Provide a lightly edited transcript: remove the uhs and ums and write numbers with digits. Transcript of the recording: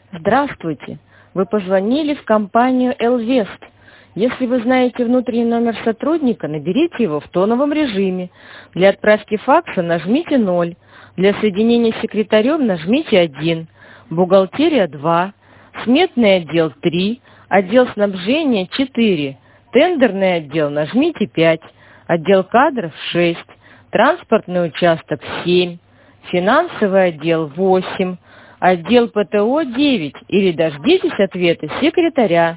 Здравствуйте! Вы позвонили в компанию «Элвест». Если вы знаете внутренний номер сотрудника, наберите его в тоновом режиме. Для отправки факса нажмите 0. Для соединения с секретарем нажмите 1. Бухгалтерия 2. Сметный отдел 3. Отдел снабжения 4. Тендерный отдел нажмите 5. Отдел кадров 6. Транспортный участок 7. Финансовый отдел 8. Отдел ПТО 9. Или дождитесь ответа секретаря.